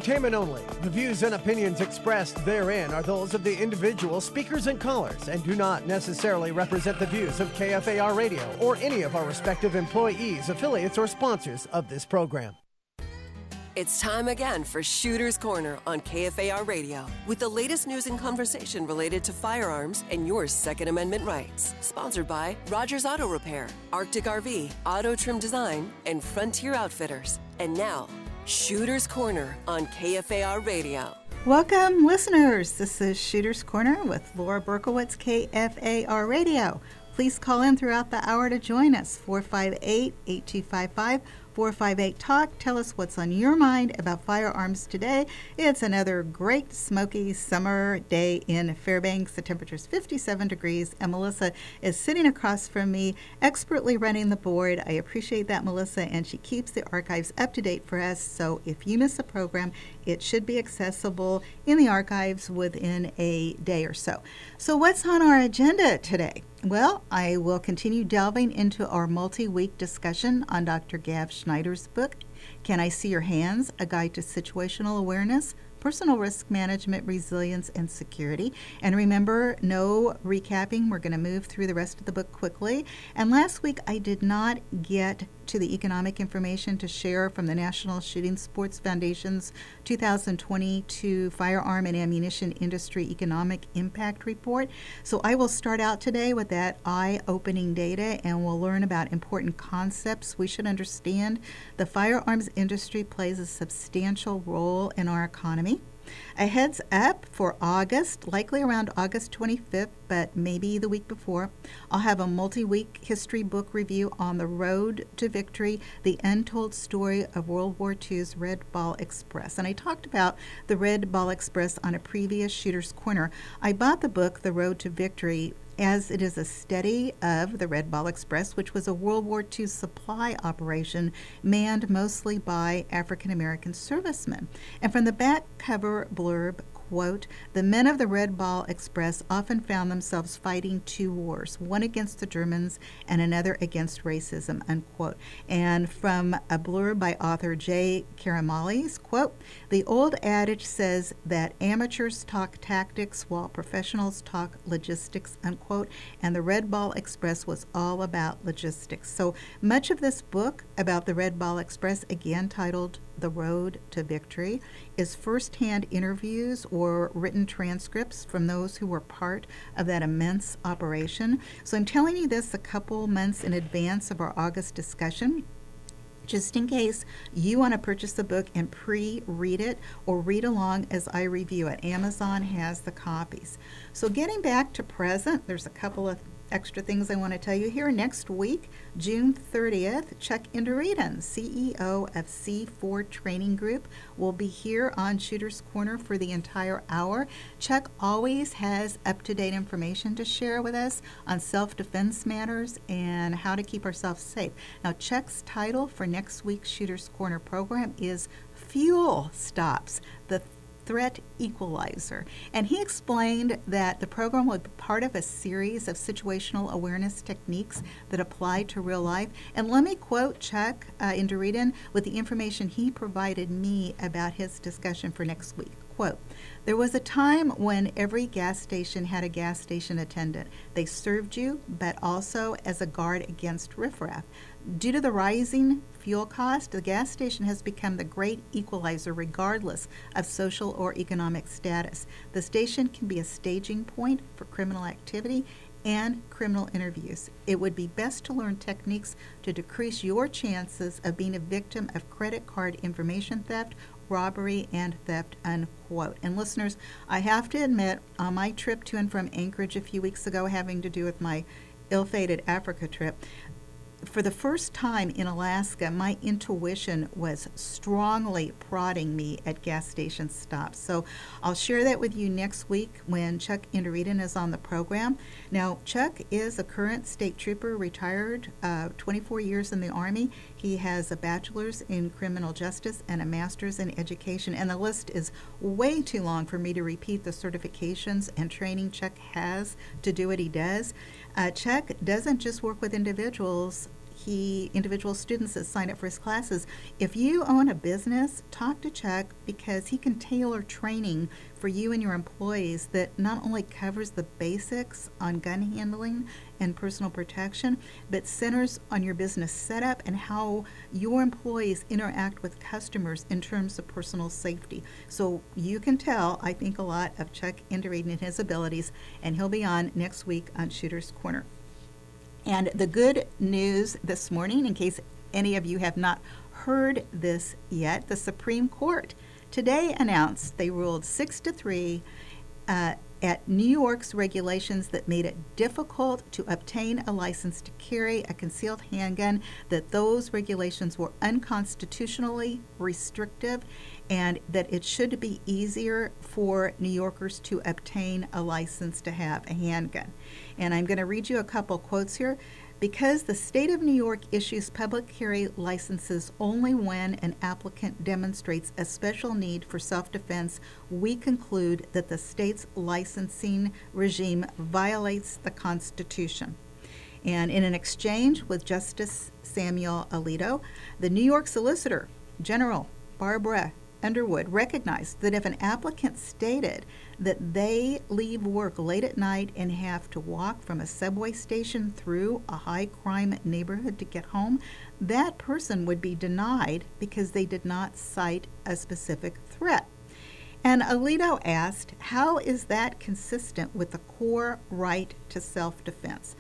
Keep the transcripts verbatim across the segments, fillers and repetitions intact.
entertainment only. The views and opinions expressed therein are those of the individual speakers and callers and do not necessarily represent the views of K F A R Radio or any of our respective employees, affiliates, or sponsors of this program. It's time again for Shooter's Corner on K F A R Radio with the latest news and conversation related to firearms and your Second Amendment rights. Sponsored by Rogers Auto Repair, Arctic R V, Auto Trim Design, and Frontier Outfitters. And now, Shooter's Corner on K F A R Radio. Welcome, listeners. This is Shooter's Corner with Laura Berkowitz, K F A R Radio. Please call in throughout the hour to join us, four five eight, eight two five five, four five eight, talk. Tell us what's on your mind about firearms today. It's another great smoky summer day in Fairbanks. The temperature is fifty-seven degrees, and Melissa is sitting across from me, expertly running the board. I appreciate that, Melissa, and she keeps the archives up to date for us, so if you miss a program, it should be accessible in the archives within a day or so. So what's on our agenda today? Well, I will continue delving into our multi-week discussion on Doctor Gav Schneider's book, Can I See Your Hands? A Guide to Situational Awareness, Personal Risk Management, Resilience, and Security. And remember, no recapping. We're going to move through the rest of the book quickly. And last week, I did not get to the economic information to share from the National Shooting Sports Foundation's two thousand twenty-two Firearm and Ammunition Industry Economic Impact Report. So I will start out today with that eye-opening data, and we'll learn about important concepts we should understand. The firearms industry plays a substantial role in our economy. A heads up for August, likely around August twenty-fifth, but maybe the week before, I'll have a multi-week history book review on The Road to Victory, the untold story of World War Two's Red Ball Express. And I talked about the Red Ball Express on a previous Shooter's Corner. I bought the book, The Road to Victory, as it is a study of the Red Ball Express, which was a World War Two supply operation manned mostly by African-American servicemen. And from the back cover blurb, quote, the men of the Red Ball Express often found themselves fighting two wars, one against the Germans and another against racism, unquote. And from a blurb by author Jay Karamali's, quote, the old adage says that amateurs talk tactics while professionals talk logistics, unquote, and the Red Ball Express was all about logistics. So much of this book about the Red Ball Express, again titled The Road to Victory, is firsthand interviews or written transcripts from those who were part of that immense operation. So I'm telling you this a couple months in advance of our August discussion, just in case you want to purchase the book and pre-read it or read along as I review it. Amazon has the copies. So getting back to present, there's a couple of extra things I want to tell you here. Next week, June thirtieth, Chuck Indureden, C E O of C four Training Group, will be here on Shooter's Corner for the entire hour. Chuck always has up-to-date information to share with us on self-defense matters and how to keep ourselves safe. Now, Chuck's title for next week's Shooter's Corner program is Fuel Stops, the Threat Equalizer. And he explained that the program will be part of a series of situational awareness techniques that apply to real life. And let me quote Chuck uh, Indureden with the information he provided me about his discussion for next week. Quote, there was a time when every gas station had a gas station attendant. They served you, but also as a guard against riffraff. Due to the rising fuel cost, the gas station has become the great equalizer regardless of social or economic status. The station can be a staging point for criminal activity and criminal interviews. It would be best to learn techniques to decrease your chances of being a victim of credit card information theft, robbery, and theft, unquote. And listeners, I have to admit, on my trip to and from Anchorage a few weeks ago, having to do with my ill-fated Africa trip, for the first time in Alaska, my intuition was strongly prodding me at gas station stops. So I'll share that with you next week when Chuck Indureden is on the program. Now, Chuck is a current state trooper, retired, uh, twenty-four years in the Army. He has a bachelor's in criminal justice and a master's in education, and the list is way too long for me to repeat the certifications and training Chuck has to do what he does. Uh, Chuck doesn't just work with individuals. he individual students that sign up for his classes. If you own a business, talk to Chuck, because he can tailor training for you and your employees that not only covers the basics on gun handling and personal protection, but centers on your business setup and how your employees interact with customers in terms of personal safety. So you can tell, I think, a lot of Chuck Endereden and his abilities, and he'll be on next week on Shooter's Corner. And the good news this morning, in case any of you have not heard this yet, the Supreme Court today announced they ruled six to three uh, at New York's regulations that made it difficult to obtain a license to carry a concealed handgun, that those regulations were unconstitutionally restrictive, and that it should be easier for New Yorkers to obtain a license to have a handgun. And I'm going to read you a couple quotes here. Because the state of New York issues public carry licenses only when an applicant demonstrates a special need for self-defense, we conclude that the state's licensing regime violates the Constitution. And in an exchange with Justice Samuel Alito, the New York Solicitor General Barbara Underwood recognized that if an applicant stated that they leave work late at night and have to walk from a subway station through a high-crime neighborhood to get home, that person would be denied because they did not cite a specific threat. And Alito asked, how is that consistent with the core right to self-defense?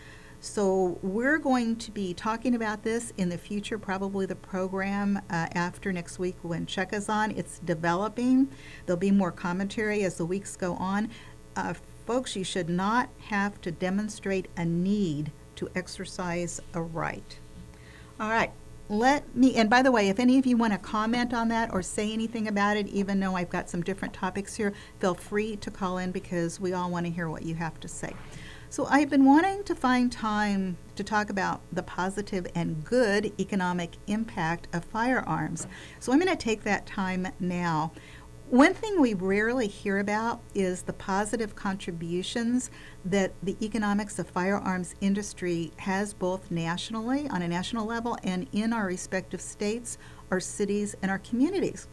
So we're going to be talking about this in the future, probably the program uh, after next week when Chuck is on. It's developing. There'll be more commentary as the weeks go on. Uh, folks, you should not have to demonstrate a need to exercise a right. All right. Let me, and by the way, if any of you want to comment on that or say anything about it, even though I've got some different topics here, feel free to call in because we all want to hear what you have to say. So I've been wanting to find time to talk about the positive and good economic impact of firearms. So I'm going to take that time now. One thing we rarely hear about is the positive contributions that the economics of firearms industry has both nationally, on a national level, and in our respective states, our cities, and our communities.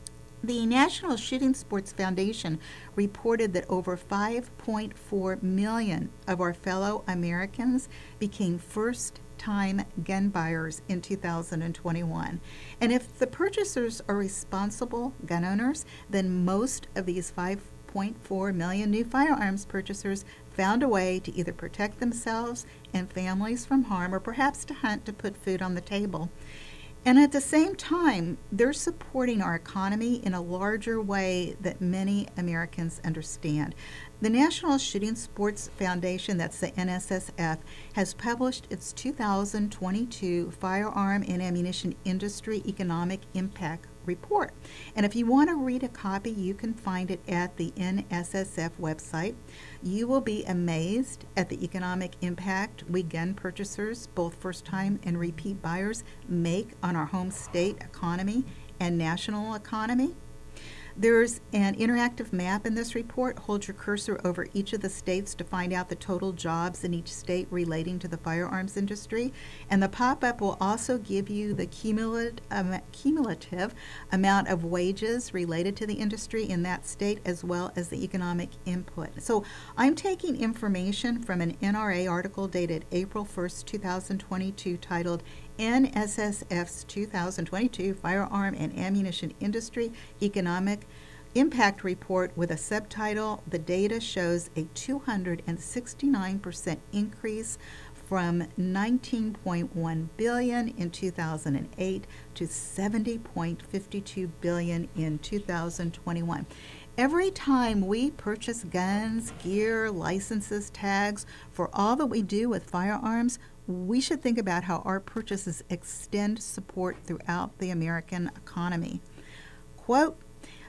The National Shooting Sports Foundation reported that over five point four million of our fellow Americans became first-time gun buyers in two thousand twenty-one. And if the purchasers are responsible gun owners, then most of these five point four million new firearms purchasers found a way to either protect themselves and families from harm, or perhaps to hunt to put food on the table. And at the same time, they're supporting our economy in a larger way that many Americans understand. The National Shooting Sports Foundation, that's the N S S F, has published its two thousand twenty-two Firearm and Ammunition Industry Economic Impact Report. And if you want to read a copy, you can find it at the N S S F website. You will be amazed at the economic impact we gun purchasers, both first-time and repeat buyers, make on our home state economy and national economy. There's an interactive map in this report. Hold your cursor over each of the states to find out the total jobs in each state relating to the firearms industry. And the pop-up will also give you the cumulative, um, cumulative amount of wages related to the industry in that state, as well as the economic input. So I'm taking information from an N R A article dated April first, two thousand twenty-two, titled N S S F's two thousand twenty-two Firearm and Ammunition Industry Economic Impact Report, with a subtitle, The Data Shows a two hundred sixty-nine percent increase from nineteen point one billion dollars in two thousand eight to seventy point five two billion dollars in two thousand twenty-one. Every time we purchase guns, gear, licenses, tags, for all that we do with firearms, we should think about how our purchases extend support throughout the American economy. Quote,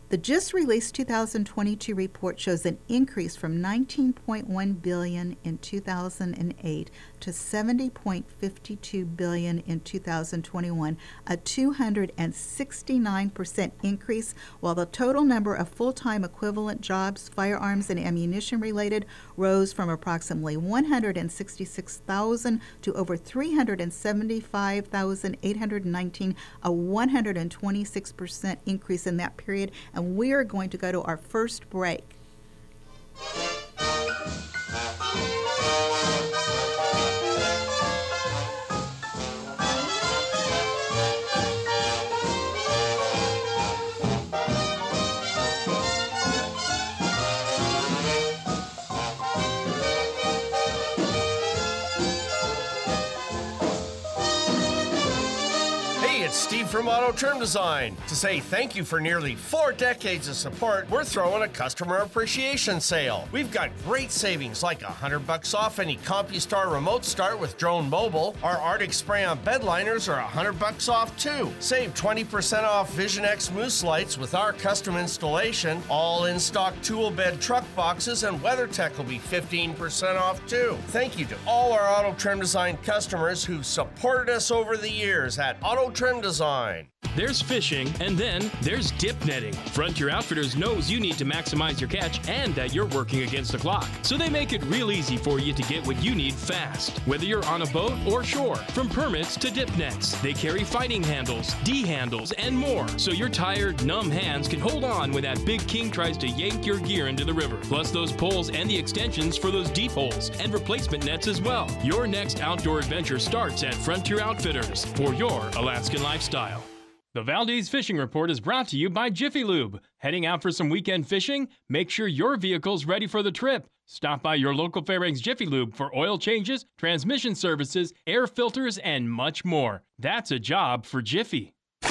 The just-released two thousand twenty-two report shows an increase from nineteen point one billion dollars in two thousand eight to seventy point five two billion dollars in two thousand twenty-one, a two hundred sixty-nine percent increase, while the total number of full-time equivalent jobs, firearms and ammunition-related, rose from approximately one hundred sixty-six thousand to over three hundred seventy-five thousand eight hundred nineteen, a one hundred twenty-six percent increase in that period. And we are going to go to our first break. It's Steve from Auto Trim Design. To say thank you for nearly four decades of support, we're throwing a customer appreciation sale. We've got great savings like one hundred bucks off any CompuStar remote start with Drone Mobile. Our Arctic spray-on bed liners are one hundred bucks off too. Save twenty percent off Vision X Moose lights with our custom installation. All in-stock tool bed truck boxes and WeatherTech will be fifteen percent off too. Thank you to all our Auto Trim Design customers who've supported us over the years at Auto Trim Design. There's fishing, and then there's dip netting. Frontier Outfitters knows you need to maximize your catch and that you're working against the clock. So they make it real easy for you to get what you need fast, whether you're on a boat or shore. From permits to dip nets, they carry fighting handles, D-handles, and more. So your tired, numb hands can hold on when that big king tries to yank your gear into the river. Plus those poles and the extensions for those deep holes and replacement nets as well. Your next outdoor adventure starts at Frontier Outfitters for your Alaskan lifestyle. The Valdez Fishing Report is brought to you by Jiffy Lube. Heading out for some weekend fishing? Make sure your vehicle's ready for the trip. Stop by your local Fairbanks Jiffy Lube for oil changes, transmission services, air filters, and much more. That's a job for Jiffy.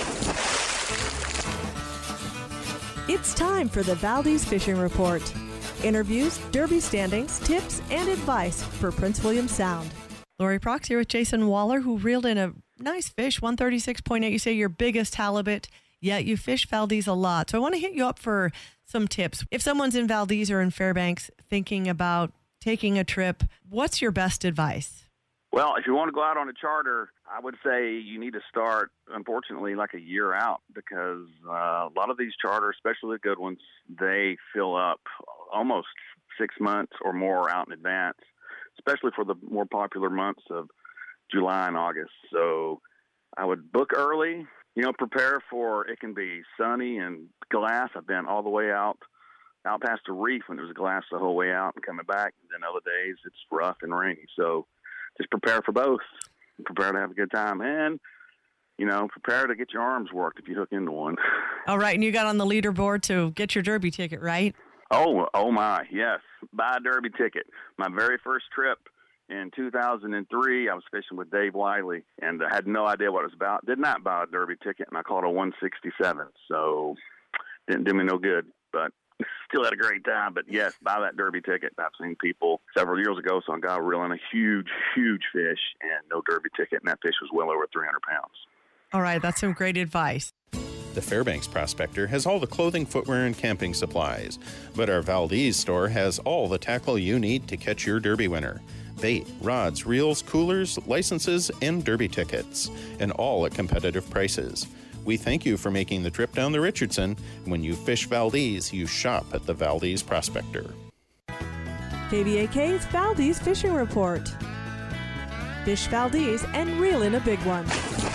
It's time for the Valdez Fishing Report. Interviews, derby standings, tips, and advice for Prince William Sound. Lori Prox here with Jason Waller, who reeled in a nice fish, one thirty-six point eight. You say your biggest halibut, yet you fish Valdez a lot. So I want to hit you up for some tips. If someone's in Valdez or in Fairbanks thinking about taking a trip, what's your best advice? Well, if you want to go out on a charter, I would say you need to start, unfortunately, like a year out, because uh, a lot of these charters, especially the good ones, they fill up almost six months or more out in advance, especially for the more popular months of July and August. So I would book early, you know, prepare for, it can be sunny and glass. I've been all the way out, out past the reef when there was glass the whole way out and coming back. And then other days it's rough and rainy. So just prepare for both. Prepare to have a good time. And, you know, prepare to get your arms worked if you hook into one. All right. And you got on the leaderboard to get your derby ticket, right? Oh, oh my, yes. Buy a derby ticket. My very first trip in two thousand three, I was fishing with Dave Wiley, and I had no idea what it was about. Did not buy a derby ticket, and I caught a one sixty-seven, so didn't do me no good, but still had a great time. But yes, buy that derby ticket. I've seen people several years ago, so I got reeling a huge, huge fish, and no derby ticket, and that fish was well over three hundred pounds. All right, that's some great advice. The Fairbanks Prospector has all the clothing, footwear, and camping supplies, but our Valdez store has all the tackle you need to catch your derby winner. Bait, rods, reels, coolers, licenses, and derby tickets, and all at competitive prices. We thank you for making the trip down the Richardson. When you fish Valdez, you shop at the Valdez Prospector. K V A K's Valdez Fishing Report. Fish Valdez and reel in a big one.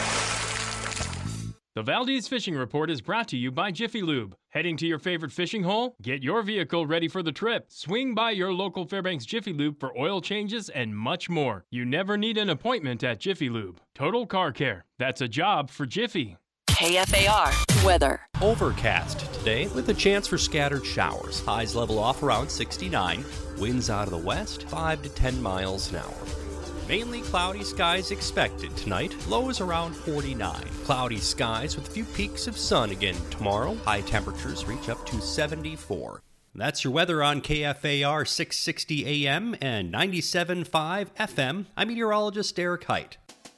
The Valdez Fishing Report is brought to you by Jiffy Lube. Heading to your favorite fishing hole? Get your vehicle ready for the trip. Swing by your local Fairbanks Jiffy Lube for oil changes and much more. You never need an appointment at Jiffy Lube. Total car care. That's a job for Jiffy. K F A R weather. Overcast today with a chance for scattered showers. Highs level off around sixty-nine. Winds out of the west, five to ten miles an hour. Mainly cloudy skies expected tonight, lows around forty-nine. Cloudy skies with a few peaks of sun again tomorrow. High temperatures reach up to seventy-four. That's your weather on K F A R six sixty A M and ninety-seven point five F M. I'm meteorologist Derek Height.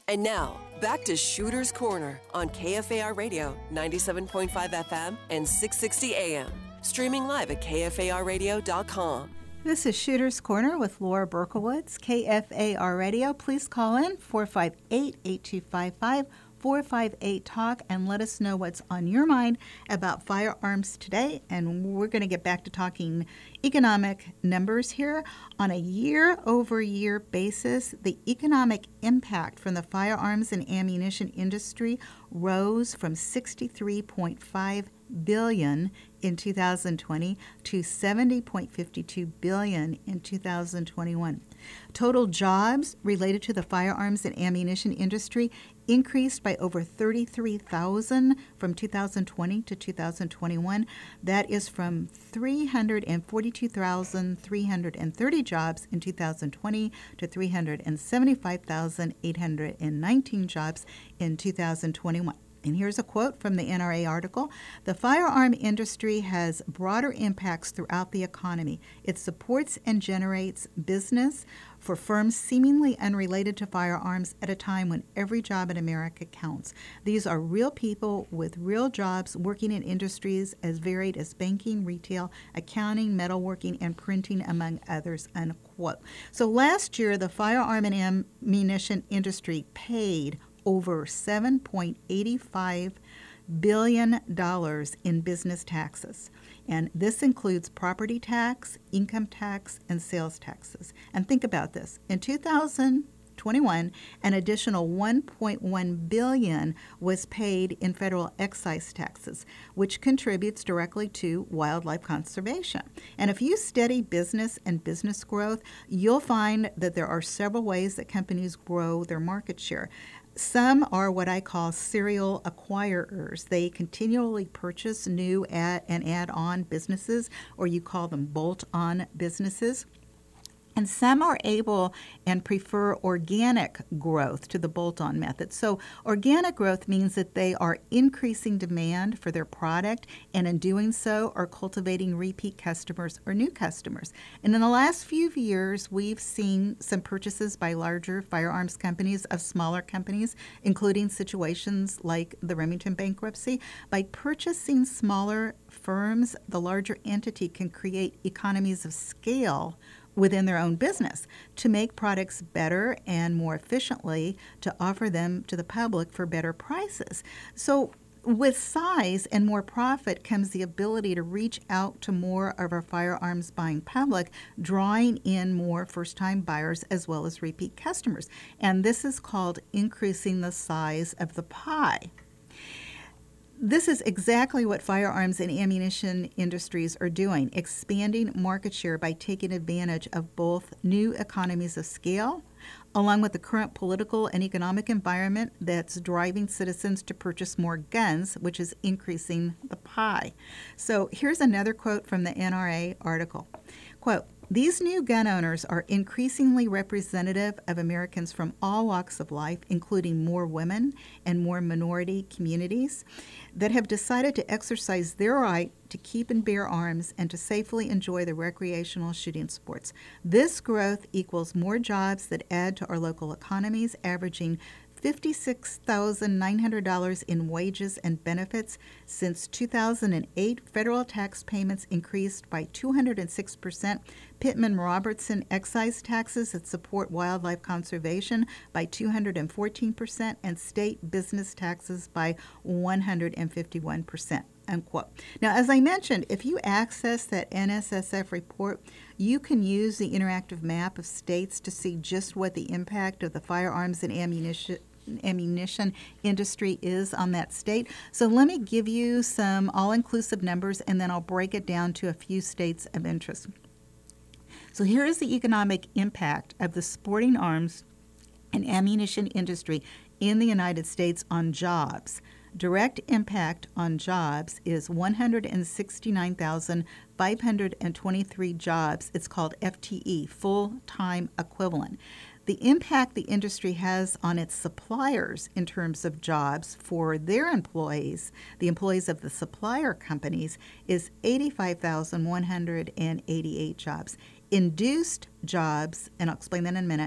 And now, back to Shooter's Corner on K F A R Radio, ninety-seven point five F M and six sixty A M. Streaming live at K F A R radio dot com. This is Shooter's Corner with Laura Berkowitz, K F A R Radio. Please call in four five eight, eight two five five, four five eight, talk and let us know what's on your mind about firearms today. And we're going to get back to talking economic numbers here. On a year-over-year basis, the economic impact from the firearms and ammunition industry rose from sixty-three point five billion dollars in two thousand twenty to seventy point five two billion dollars in two thousand twenty-one. Total jobs related to the firearms and ammunition industry increased by over thirty-three thousand from two thousand twenty to two thousand twenty-one. That is from three hundred forty-two thousand three hundred thirty jobs in two thousand twenty to three hundred seventy-five thousand eight hundred nineteen jobs in two thousand twenty-one. And here's a quote from the N R A article. The firearm industry has broader impacts throughout the economy. It supports and generates business for firms seemingly unrelated to firearms at a time when every job in America counts. These are real people with real jobs working in industries as varied as banking, retail, accounting, metalworking, and printing, among others, unquote. So last year, the firearm and ammunition industry paid over seven point eight five billion dollars in business taxes. And this includes property tax, income tax, and sales taxes. And think about this. In two thousand twenty-one, an additional one point one billion dollars was paid in federal excise taxes, which contributes directly to wildlife conservation. And if you study business and business growth, you'll find that there are several ways that companies grow their market share. Some are what I call serial acquirers. They continually purchase new ad and add-on businesses, or you call them bolt-on businesses. And some are able and prefer organic growth to the bolt-on method. So organic growth means that they are increasing demand for their product, and in doing so are cultivating repeat customers or new customers. And in the last few years, we've seen some purchases by larger firearms companies of smaller companies, including situations like the Remington bankruptcy. By purchasing smaller firms, the larger entity can create economies of scale within their own business to make products better and more efficiently to offer them to the public for better prices. So with size and more profit comes the ability to reach out to more of our firearms buying public, drawing in more first-time buyers as well as repeat customers. And this is called increasing the size of the pie. This is exactly what firearms and ammunition industries are doing, expanding market share by taking advantage of both new economies of scale, along with the current political and economic environment that's driving citizens to purchase more guns, which is increasing the pie. So here's another quote from the N R A article. Quote, "These new gun owners are increasingly representative of Americans from all walks of life, including more women and more minority communities, that have decided to exercise their right to keep and bear arms and to safely enjoy the recreational shooting sports. This growth equals more jobs that add to our local economies, averaging fifty-six thousand nine hundred dollars in wages and benefits. Since two thousand eight, federal tax payments increased by two hundred six percent. Pittman-Robertson excise taxes that support wildlife conservation by two hundred fourteen percent, and state business taxes by one hundred fifty-one percent. Unquote. Now, as I mentioned, if you access that N S S F report, you can use the interactive map of states to see just what the impact of the firearms and ammunition ammunition industry is on that state. So let me give you some all-inclusive numbers, and then I'll break it down to a few states of interest. So here is the economic impact of the sporting arms and ammunition industry in the United States on jobs. Direct impact on jobs is one hundred sixty-nine thousand five hundred twenty-three jobs. It's called F T E, full-time equivalent. The impact the industry has on its suppliers in terms of jobs for their employees, the employees of the supplier companies, is eighty-five thousand one hundred eighty-eight jobs. Induced jobs, and I'll explain that in a minute,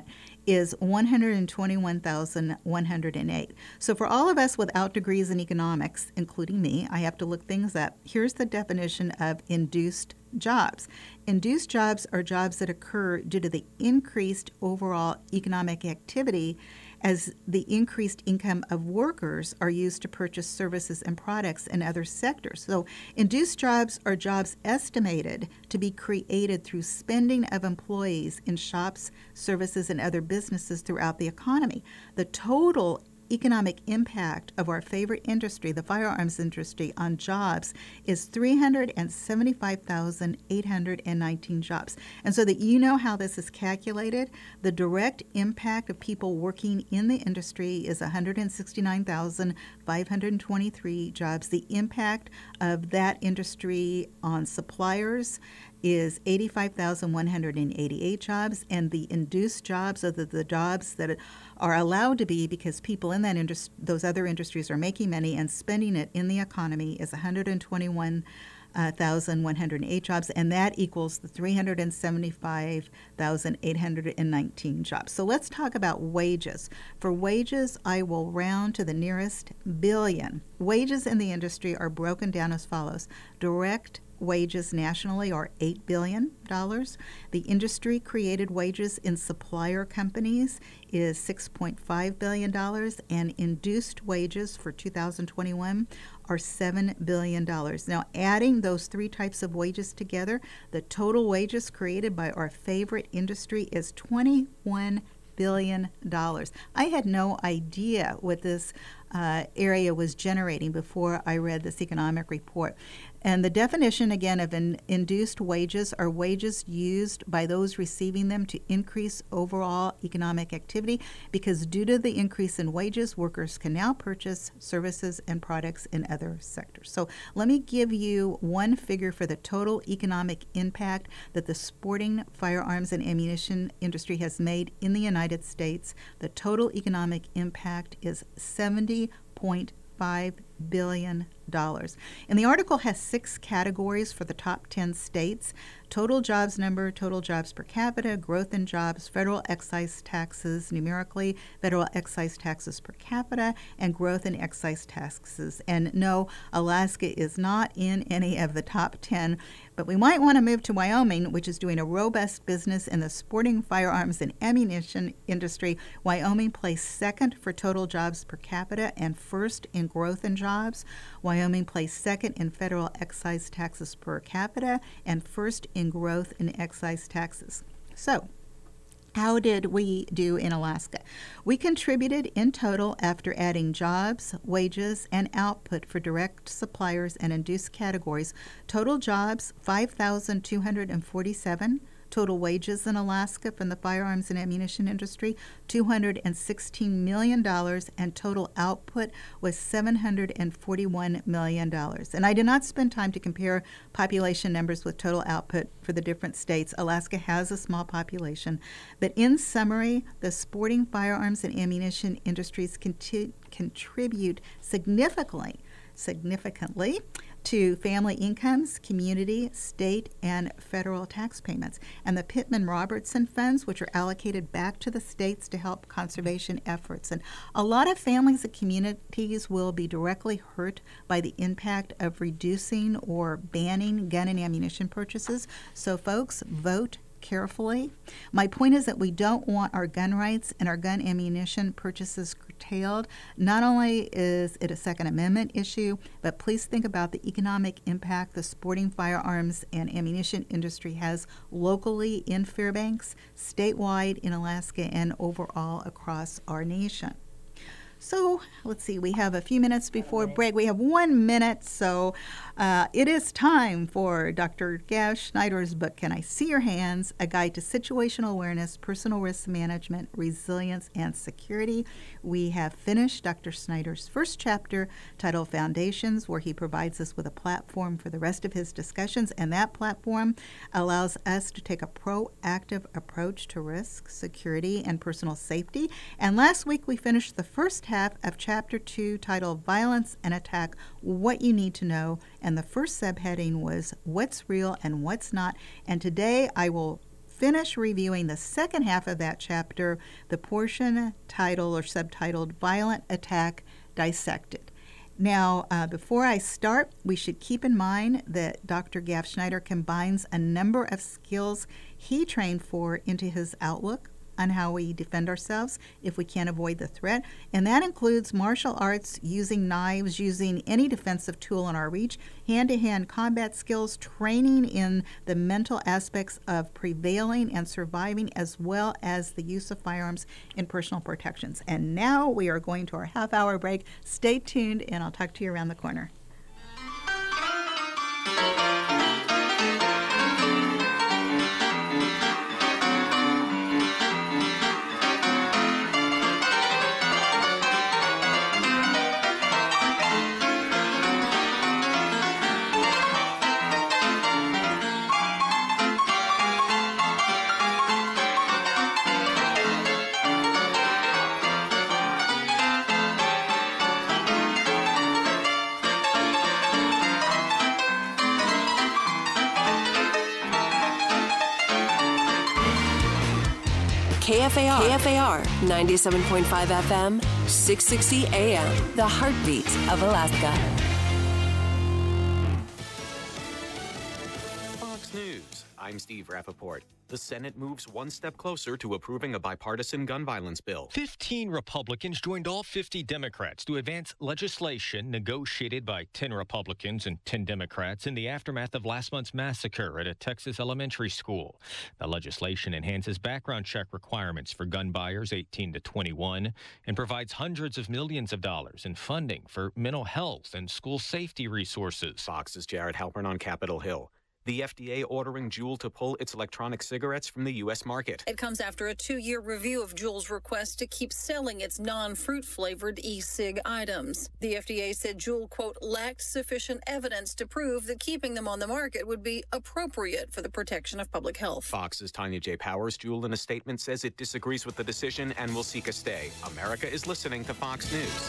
is one hundred twenty-one thousand one hundred eight. So for all of us without degrees in economics, including me, I have to look things up. Here's the definition of induced jobs. Induced jobs are jobs that occur due to the increased overall economic activity as the increased income of workers are used to purchase services and products in other sectors. So induced jobs are jobs estimated to be created through spending of employees in shops, services, and other businesses throughout the economy. The total economic impact of our favorite industry, the firearms industry, on jobs is three hundred seventy-five thousand eight hundred nineteen jobs. And so that you know how this is calculated, the direct impact of people working in the industry is one hundred sixty-nine thousand five hundred twenty-three jobs. The impact of that industry on suppliers is eighty-five thousand one hundred eighty-eight jobs, and the induced jobs are the, the jobs that are allowed to be because people in that industry, those other industries are making money and spending it in the economy is one hundred twenty-one thousand one hundred eight jobs, and that equals the three hundred seventy-five thousand eight hundred nineteen jobs. So let's talk about wages. For wages, I will round to the nearest billion. Wages in the industry are broken down as follows. Direct wages nationally are eight billion dollars. The industry-created wages in supplier companies is six point five billion dollars, and induced wages for two thousand twenty-one are seven billion dollars. Now, adding those three types of wages together, the total wages created by our favorite industry is twenty-one billion dollars. I had no idea what this uh, area was generating before I read this economic report. And the definition, again, of in, induced wages are wages used by those receiving them to increase overall economic activity, because due to the increase in wages, workers can now purchase services and products in other sectors. So let me give you one figure for the total economic impact that the sporting firearms and ammunition industry has made in the United States. The total economic impact is seventy point five billion dollars. And the article has six categories for the top ten states: total jobs number, total jobs per capita, growth in jobs, federal excise taxes numerically, federal excise taxes per capita, and growth in excise taxes. And no, Alaska is not in any of the top ten, but we might want to move to Wyoming, which is doing a robust business in the sporting firearms and ammunition industry. Wyoming placed second for total jobs per capita and first in growth in jobs. Wyoming placed second in federal excise taxes per capita and first in growth in excise taxes. So, how did we do in Alaska? We contributed in total, after adding jobs, wages, and output for direct suppliers and induced categories, total jobs five thousand two hundred forty-seven. Total wages in Alaska from the firearms and ammunition industry, two hundred sixteen million dollars, and total output was seven hundred forty-one million dollars. And I did not spend time to compare population numbers with total output for the different states. Alaska has a small population. But in summary, the sporting firearms and ammunition industries conti- contribute significantly, significantly to family incomes, community, state, and federal tax payments. And the Pittman-Robertson funds, which are allocated back to the states to help conservation efforts. And a lot of families and communities will be directly hurt by the impact of reducing or banning gun and ammunition purchases. So folks, vote carefully. My point is that we don't want our gun rights and our gun ammunition purchases curtailed. Not only is it a Second Amendment issue, but please think about the economic impact the sporting firearms and ammunition industry has locally in Fairbanks, statewide in Alaska, and overall across our nation. So let's see, we have a few minutes before break. We have one minute, so uh, it is time for Doctor Gav Schneider's book, Can I See Your Hands? A Guide to Situational Awareness, Personal Risk Management, Resilience, and Security. We have finished Doctor Schneider's first chapter, titled Foundations, where he provides us with a platform for the rest of his discussions, and that platform allows us to take a proactive approach to risk, security, and personal safety. And last week we finished the first half of Chapter two, titled Violence and Attack, What You Need to Know, and the first subheading was What's Real and What's Not. And today I will finish reviewing the second half of that chapter, the portion titled or subtitled Violent Attack Dissected. Now, uh, before I start, we should keep in mind that Doctor Gav Schneider combines a number of skills he trained for into his outlook on how we defend ourselves if we can't avoid the threat. And that includes martial arts, using knives, using any defensive tool in our reach, hand-to-hand combat skills, training in the mental aspects of prevailing and surviving, as well as the use of firearms in personal protections. And now we are going to our half-hour break. Stay tuned, and I'll talk to you around the corner. K F A R, K F A R, ninety-seven point five F M, six sixty A M, the heartbeat of Alaska. Fox News, I'm Steve Rappaport. The Senate moves one step closer to approving a bipartisan gun violence bill. Fifteen Republicans joined all fifty Democrats to advance legislation negotiated by ten Republicans and ten Democrats in the aftermath of last month's massacre at a Texas elementary school. The legislation enhances background check requirements for gun buyers eighteen to twenty-one and provides hundreds of millions of dollars in funding for mental health and school safety resources. Fox's Jared Halpern on Capitol Hill. The F D A ordering Juul to pull its electronic cigarettes from the U S market. It comes after a two-year review of Juul's request to keep selling its non-fruit-flavored e-cig items. The F D A said Juul, quote, lacked sufficient evidence to prove that keeping them on the market would be appropriate for the protection of public health. Fox's Tanya J. Powers. Juul, in a statement, says it disagrees with the decision and will seek a stay. America is listening to Fox News.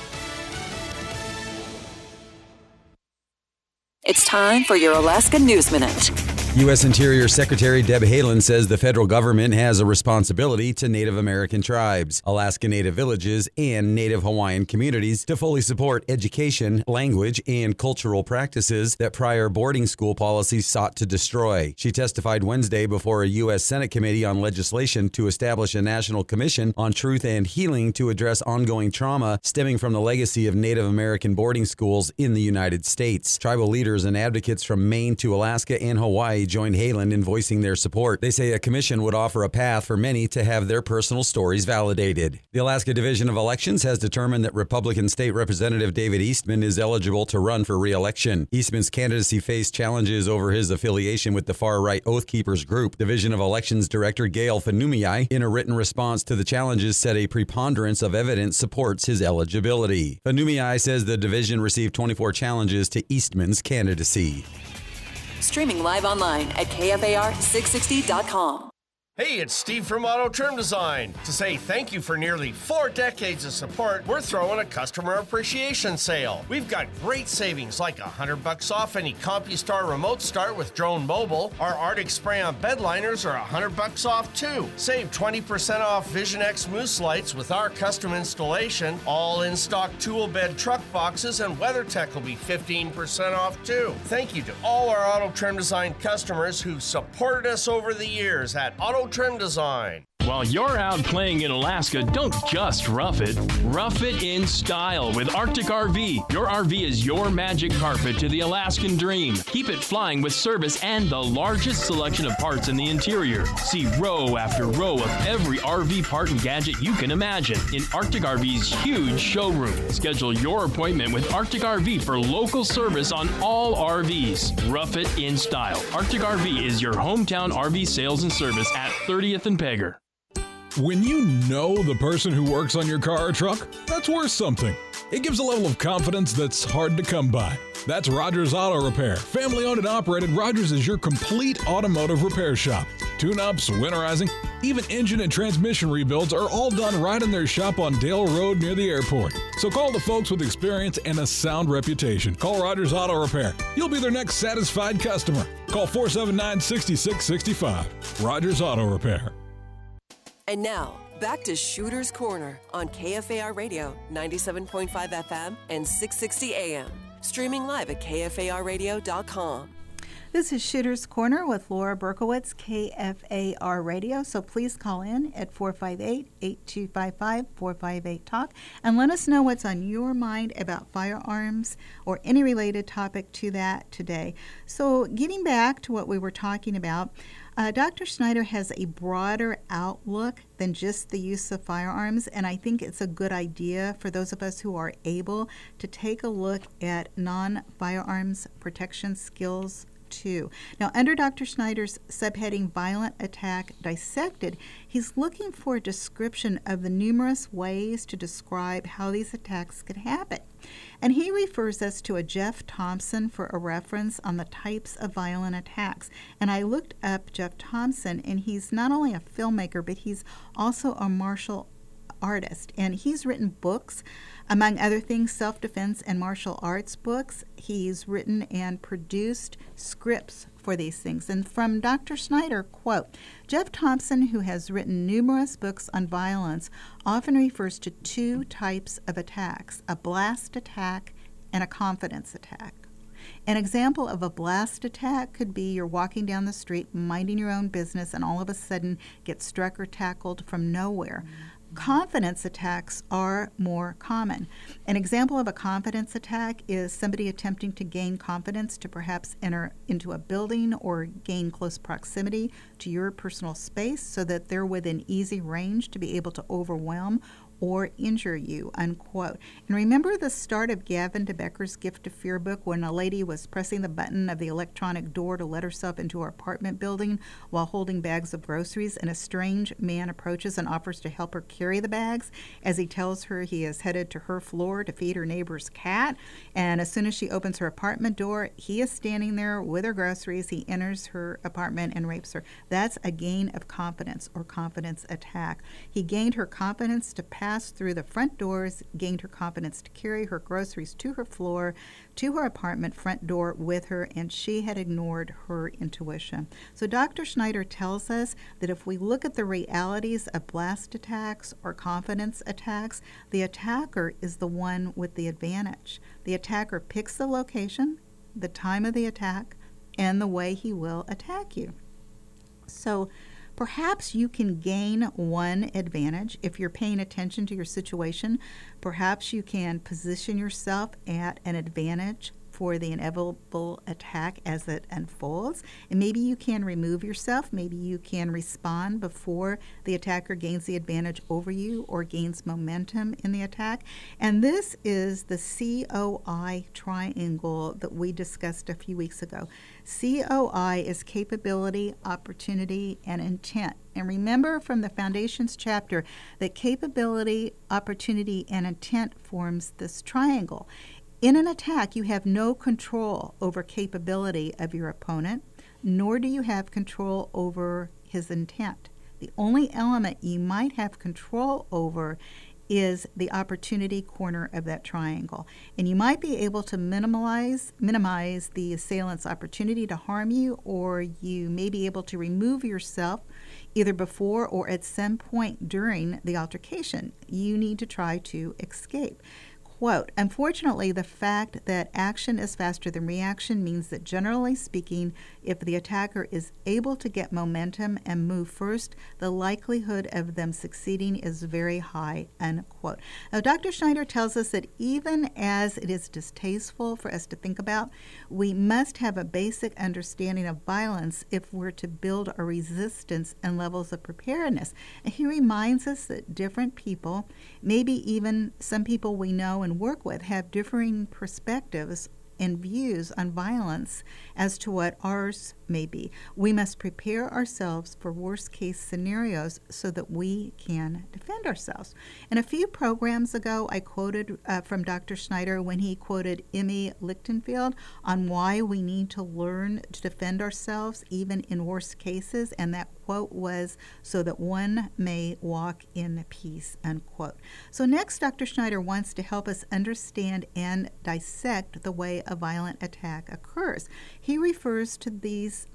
It's time for your Alaska News Minute. U S Interior Secretary Deb Haaland says the federal government has a responsibility to Native American tribes, Alaska Native villages, and Native Hawaiian communities to fully support education, language, and cultural practices that prior boarding school policies sought to destroy. She testified Wednesday before a U S Senate Committee on Legislation to establish a national commission on truth and healing to address ongoing trauma stemming from the legacy of Native American boarding schools in the United States. Tribal leaders and advocates from Maine to Alaska and Hawaii joined Haaland in voicing their support. They say a commission would offer a path for many to have their personal stories validated. The Alaska Division of Elections has determined that Republican State Representative David Eastman is eligible to run for re-election. Eastman's candidacy faced challenges over his affiliation with the far-right Oath Keepers group. Division of Elections Director Gail Fanumiai, in a written response to the challenges, said a preponderance of evidence supports his eligibility. Fanumiai says the division received twenty-four challenges to Eastman's candidacy. Streaming live online at K F A R six sixty dot com. Hey, it's Steve from Auto Trim Design. To say thank you for nearly four decades of support, we're throwing a customer appreciation sale. We've got great savings like one hundred bucks off any CompuStar remote start with Drone Mobile. Our Arctic spray-on bed liners are one hundred bucks off too. Save twenty percent off Vision X Moose lights with our custom installation. All in-stock tool bed truck boxes and WeatherTech will be fifteen percent off too. Thank you to all our Auto Trim Design customers who supported us over the years at Auto Trim Design. While you're out playing in Alaska, don't just rough it. Rough it in style with Arctic R V. Your R V is your magic carpet to the Alaskan dream. Keep it flying with service and the largest selection of parts in the interior. See row after row of every R V part and gadget you can imagine in Arctic R V's huge showroom. Schedule your appointment with Arctic R V for local service on all R Vs. Rough it in style. Arctic R V is your hometown R V sales and service at thirtieth and Pegger. When you know the person who works on your car or truck, that's worth something. It gives a level of confidence that's hard to come by. That's Rogers Auto Repair. Family owned and operated, Rogers is your complete automotive repair shop. Tune-ups, winterizing, even engine and transmission rebuilds are all done right in their shop on Dale Road near the airport. So call the folks with experience and a sound reputation. Call Rogers Auto Repair. You'll be their next satisfied customer. Call four seven nine, six six six five. Rogers Auto Repair. And now, back to Shooter's Corner on K F A R Radio, ninety-seven point five F M and six sixty A M. Streaming live at K F A R radio dot com. This is Shooter's Corner with Laura Berkowitz, K F A R Radio. So please call in at four five eight, eight two five five, four five eight, talk and let us know what's on your mind about firearms or any related topic to that today. So getting back to what we were talking about, Uh, Doctor Snyder has a broader outlook than just the use of firearms, and I think it's a good idea for those of us who are able to take a look at non-firearms protection skills too. Now, under Doctor Snyder's subheading Violent Attack Dissected, he's looking for a description of the numerous ways to describe how these attacks could happen. And he refers us to a Jeff Thompson for a reference on the types of violent attacks. And I looked up Jeff Thompson, and he's not only a filmmaker, but he's also a martial artist. And he's written books, among other things, self-defense and martial arts books. He's written and produced scripts for these things. And from Doctor Snyder, quote, Jeff Thompson, who has written numerous books on violence, often refers to two types of attacks, a blast attack and a confidence attack. An example of a blast attack could be you're walking down the street, minding your own business, and all of a sudden get struck or tackled from nowhere. Confidence attacks are more common. An example of a confidence attack is somebody attempting to gain confidence to perhaps enter into a building or gain close proximity to your personal space so that they're within easy range to be able to overwhelm or injure you, unquote. And remember the start of Gavin de Becker's Gift of Fear book when a lady was pressing the button of the electronic door to let herself into her apartment building while holding bags of groceries, and a strange man approaches and offers to help her carry the bags as he tells her he is headed to her floor to feed her neighbor's cat. And as soon as she opens her apartment door, he is standing there with her groceries. He enters her apartment and rapes her. That's a gain of confidence or confidence attack. He gained her confidence to pass through the front doors, gained her confidence to carry her groceries to her floor, to her apartment front door with her, and she had ignored her intuition. So Doctor Snyder tells us that if we look at the realities of blast attacks or confidence attacks, the attacker is the one with the advantage. The attacker picks the location, the time of the attack, and the way he will attack you. So perhaps you can gain one advantage if you're paying attention to your situation. Perhaps you can position yourself at an advantage for the inevitable attack as it unfolds. And maybe you can remove yourself. Maybe you can respond before the attacker gains the advantage over you or gains momentum in the attack. And this is the C O I triangle that we discussed a few weeks ago. C O I is capability, opportunity, and intent. And remember from the Foundations chapter that capability, opportunity, and intent forms this triangle. In an attack, you have no control over capability of your opponent, nor do you have control over his intent. The only element you might have control over is the opportunity corner of that triangle. And you might be able to minimize, minimize the assailant's opportunity to harm you, or you may be able to remove yourself either before or at some point during the altercation. You need to try to escape. Quote, unfortunately, the fact that action is faster than reaction means that generally speaking, if the attacker is able to get momentum and move first, the likelihood of them succeeding is very high, unquote. Now, Doctor Snyder tells us that even as it is distasteful for us to think about, we must have a basic understanding of violence if we're to build a resistance and levels of preparedness. And he reminds us that different people, maybe even some people we know and work with, have differing perspectives and views on violence as to what ours may be. We must prepare ourselves for worst case scenarios so that we can defend ourselves. And a few programs ago, I quoted uh, from Doctor Snyder when he quoted Emmy Lichtenfeld on why we need to learn to defend ourselves even in worst cases, and that quote was, so that one may walk in peace, unquote. So next, Doctor Snyder wants to help us understand and dissect the way a violent attack occurs. He refers to these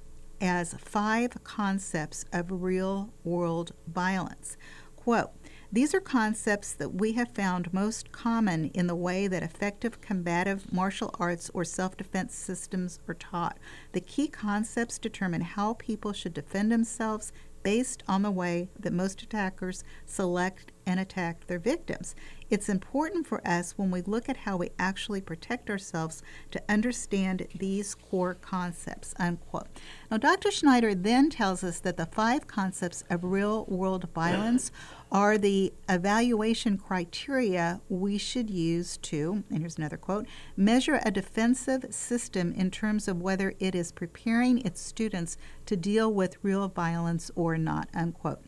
as five concepts of real-world violence. Quote, "These are concepts that we have found most common in the way that effective combative martial arts or self-defense systems are taught. The key concepts determine how people should defend themselves based on the way that most attackers select and attack their victims. It's important for us when we look at how we actually protect ourselves to understand these core concepts," unquote. Now, Doctor Schneider then tells us that the five concepts of real-world violence are the evaluation criteria we should use to, and here's another quote, "measure a defensive system in terms of whether it is preparing its students to deal with real violence or not," unquote.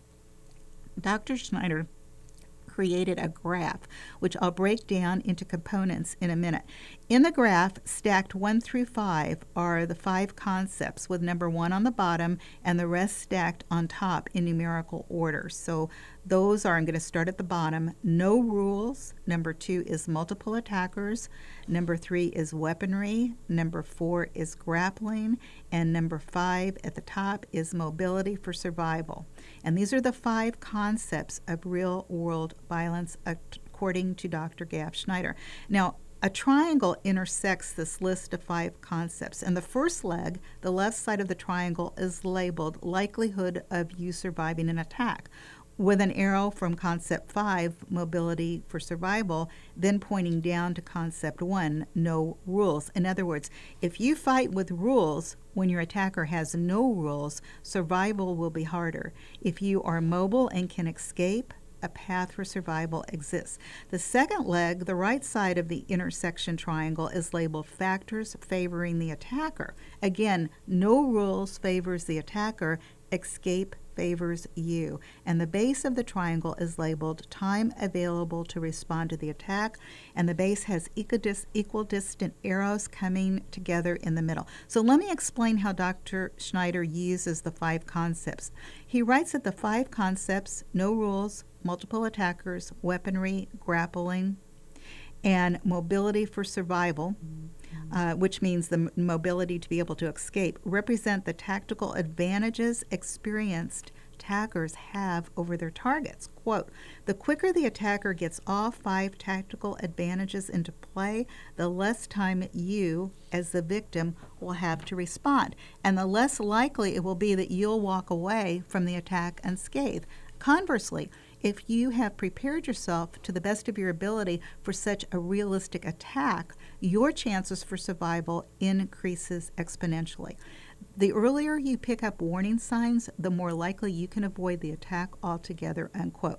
Doctor Schneider created a graph, which I'll break down into components in a minute. In the graph, stacked one through five are the five concepts, with number one on the bottom and the rest stacked on top in numerical order. So those are, I'm going to start at the bottom, no rules. Number two is multiple attackers. Number three is weaponry. Number four is grappling. And number five at the top is mobility for survival. And these are the five concepts of real-world violence according to Doctor Gav Schneider. Now, a triangle intersects this list of five concepts, and the first leg, the left side of the triangle, is labeled likelihood of you surviving an attack, with an arrow from concept five, mobility for survival, then pointing down to concept one, no rules. In other words, if you fight with rules when your attacker has no rules, survival will be harder. If you are mobile and can escape, a path for survival exists. The second leg, the right side of the intersection triangle, is labeled factors favoring the attacker. Again, no rules favors the attacker, escape favors you. And the base of the triangle is labeled time available to respond to the attack, and the base has equal distant arrows coming together in the middle. So let me explain how Doctor Schneider uses the five concepts. He writes that the five concepts, no rules, multiple attackers, weaponry, grappling, and mobility for survival, uh, which means the m- mobility to be able to escape, represent the tactical advantages experienced attackers have over their targets. Quote, "The quicker the attacker gets all five tactical advantages into play, the less time you, as the victim, will have to respond, and the less likely it will be that you'll walk away from the attack unscathed. Conversely, if you have prepared yourself to the best of your ability for such a realistic attack, your chances for survival increases exponentially. The earlier you pick up warning signs, the more likely you can avoid the attack altogether," unquote.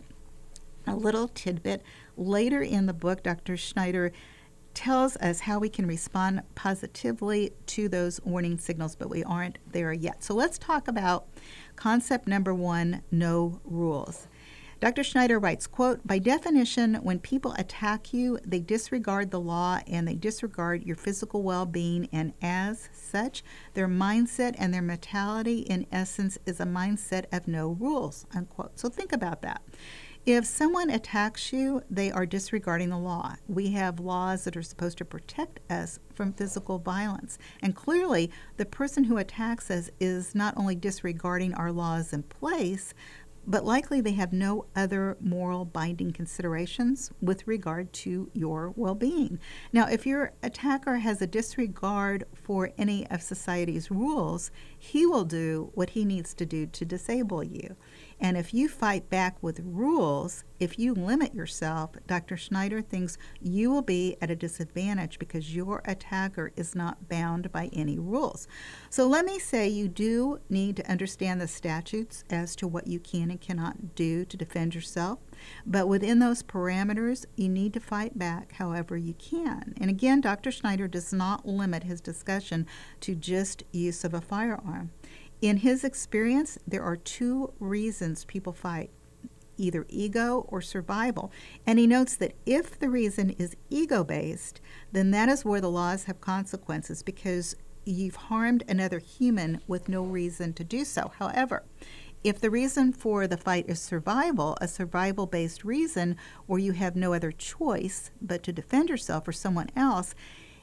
A little tidbit. Later in the book, Doctor Schneider tells us how we can respond positively to those warning signals, but we aren't there yet. So let's talk about concept number one, no rules. Doctor Schneider writes, quote, "By definition, when people attack you, they disregard the law and they disregard your physical well-being, and as such, their mindset and their mentality, in essence, is a mindset of no rules," unquote. So think about that. If someone attacks you, they are disregarding the law. We have laws that are supposed to protect us from physical violence. And clearly, the person who attacks us is not only disregarding our laws in place, but likely they have no other moral binding considerations with regard to your well-being. Now, if your attacker has a disregard for any of society's rules, he will do what he needs to do to disable you. And if you fight back with rules, if you limit yourself, Doctor Schneider thinks you will be at a disadvantage because your attacker is not bound by any rules. So let me say you do need to understand the statutes as to what you can and cannot do to defend yourself. But within those parameters, you need to fight back however you can. And again, Doctor Schneider does not limit his discussion to just use of a firearm. In his experience, there are two reasons people fight, either ego or survival. And he notes that if the reason is ego-based, then that is where the laws have consequences because you've harmed another human with no reason to do so. However, if the reason for the fight is survival, a survival-based reason where you have no other choice but to defend yourself or someone else,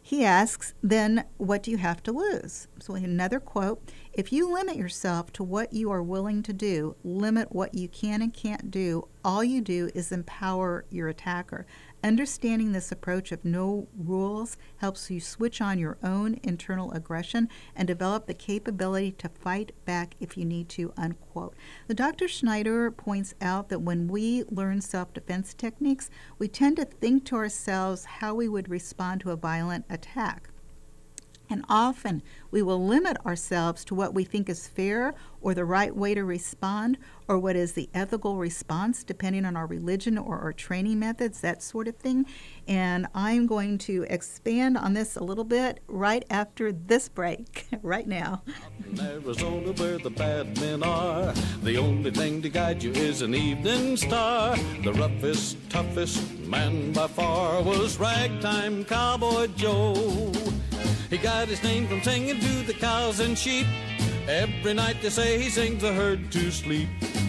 He asks, then what do you have to lose? So another quote, if you limit yourself to what you are willing to do, limit what you can and can't do, all you do is empower your attacker. Understanding this approach of no rules helps you switch on your own internal aggression and develop the capability to fight back if you need to, unquote. The Doctor Schneider points out that when we learn self-defense techniques, we tend to think to ourselves how we would respond to a violent attack. And often we will limit ourselves to what we think is fair or the right way to respond or what is the ethical response depending on our religion or our training methods, that sort of thing. And I'm going to expand on this a little bit right after this break, right now. In Arizona where the bad men are, the only thing to guide you is an evening star. The roughest, toughest man by far was Ragtime Cowboy Joe. He got his name from singing to the cows and sheep. Every night they say he sings the herd to sleep.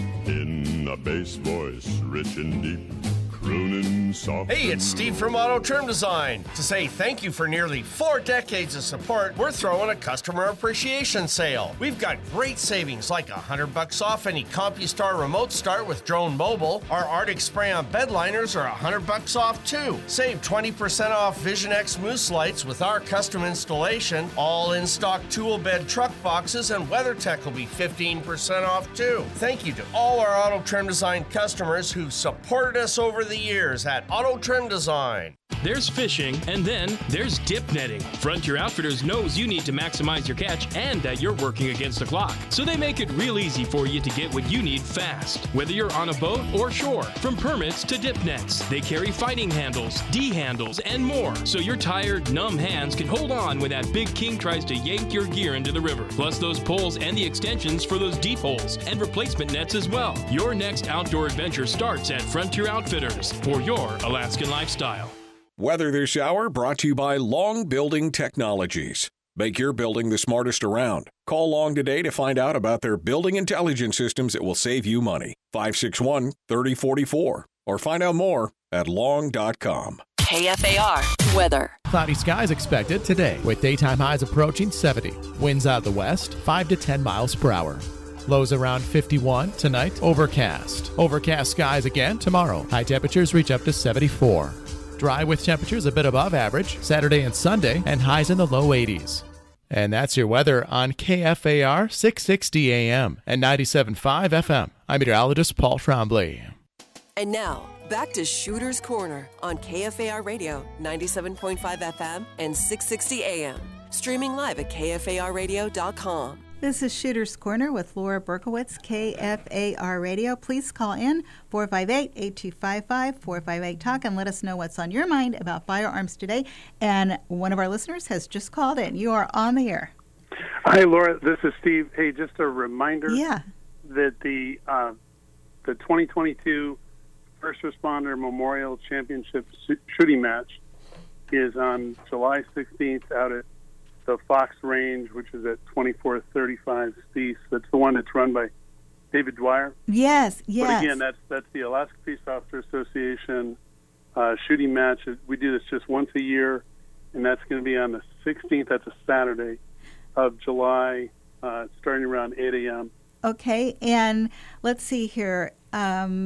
In a bass voice, rich and deep, crooning soft. Hey, it's Steve from Auto Trim Design. To say thank you for nearly four decades of support, we're throwing a customer appreciation sale. We've got great savings like a hundred bucks off any CompuStar remote start with Drone Mobile. Our Arctic spray-on bed liners are a hundred bucks off too. Save twenty percent off Vision X Moose lights with our custom installation. All in-stock tool bed truck boxes and WeatherTech will be fifteen percent off too. Thank you to all our Auto Trim Design customers who've supported us over the years at Auto Trim Design. There's fishing, and then there's dip netting. Frontier Outfitters knows you need to maximize your catch and that you're working against the clock. So they make it real easy for you to get what you need fast, whether you're on a boat or shore. From permits to dip nets, they carry fighting handles, D-handles, and more. So your tired, numb hands can hold on when that big king tries to yank your gear into the river. Plus those poles and the extensions for those deep holes and replacement nets as well. Your next outdoor adventure starts at Frontier Outfitters for your Alaskan lifestyle. Weather This Hour brought to you by Long Building Technologies. Make your building the smartest around. Call Long today to find out about their building intelligence systems that will save you money. five six one, three zero four four. Or find out more at long dot com. K F A R weather. Cloudy skies expected today with daytime highs approaching seventy. Winds out of the west, five to ten miles per hour. Lows around fifty-one tonight. Overcast. Overcast skies again tomorrow. High temperatures reach up to seventy-four. Dry with temperatures a bit above average Saturday and Sunday and highs in the low eighties. And that's your weather on K F A R six sixty A M and ninety-seven point five F M. I'm meteorologist Paul Trombley. And now, back to Shooter's Corner on K F A R Radio, ninety-seven point five F M and six sixty A M. Streaming live at K F A R radio dot com. This is Shooter's Corner with Laura Berkowitz, K F A R Radio. Please call in four five eight, eight two five five, four five eight, talk and let us know what's on your mind about firearms today. And one of our listeners has just called in. You are on the air. Hi, Laura. This is Steve. Hey, just a reminder yeah. that the uh, the twenty twenty-two First Responder Memorial Championship shooting match is on July sixteenth out at the Fox Range, which is at twenty-four thirty-five Cease. That's the one that's run by David Dwyer. Yes, yes. But again, that's that's the Alaska Peace Officer Association uh, shooting match. We do this just once a year, and that's going to be on the sixteenth. That's a Saturday of July, uh, starting around eight A M Okay, and let's see here. Um,